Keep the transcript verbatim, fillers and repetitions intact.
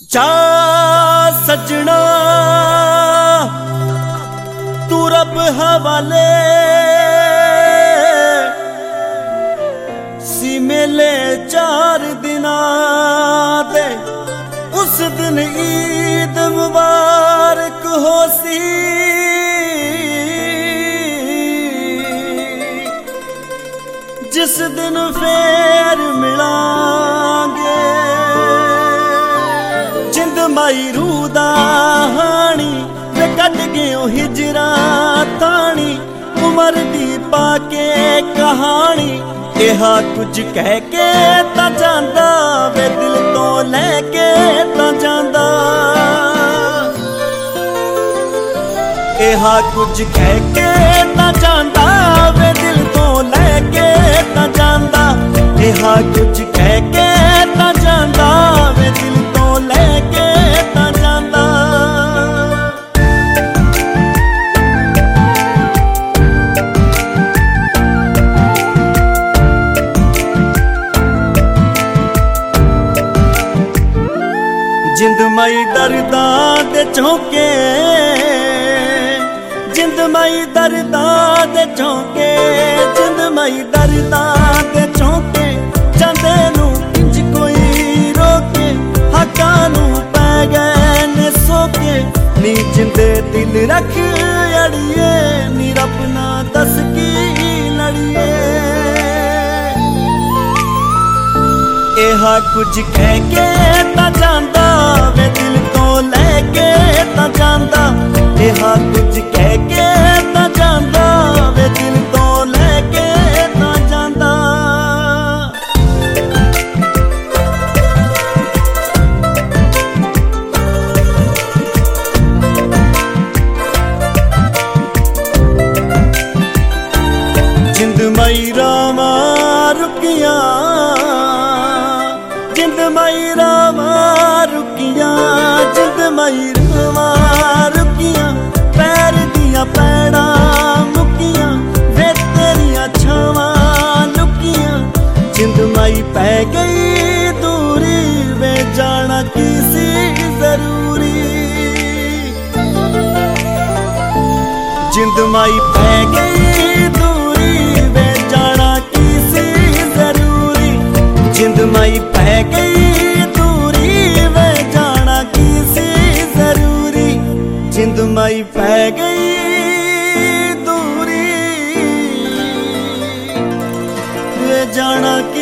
चा सजना तू रब हवाले सी मेले चार दिना दे उस दिन ईद मुबारक हो सी जिस दिन फेर मिलांगे जिंद माई रूह दा हानी वे कट गयो हिजरा तानी उमर दी पाके कहानी इहा कुछ कह के ता जांदा वे दिल तो लेके ता जांदा इहा कुछ कह के ता जांदा वे दिल तो लेके ता जांदा इहा कुछ कह के ता जांदा वे दिल तो लेके ता जांदा जिंद मई दर्दां दे झोंके जिंद मई दर्दां दे झोंके जिंद मई दर्दां दे झोंके जांदे नू इंज कोई रोके हक्कां नू पै गए ने सोके नी जिंदे दिल रख अड़िए नी रब ना दस की लड़िए इहा कुछ कह के ता जांदा वे दिल तो लेके ता जांदा इहा कुछ कह के ता जांदा वे दिल तो लेके ता जांदा जिंद मई रामा रुकिया जिंद मई रामा रुकिया जिंद मई रामा रुकिया पैर दिया पैड़ा मुकिया वे तेरिया छावां लुकिया जिंद मई पै गई दूरी वे जाना किसी जरूरी जिंद मई पै गई दूरी वे जाना किसी जरूरी जिंद मई पै गई दूरी वे जाना किसी जरूरी जिंद मई पै गई दूरी वे जाना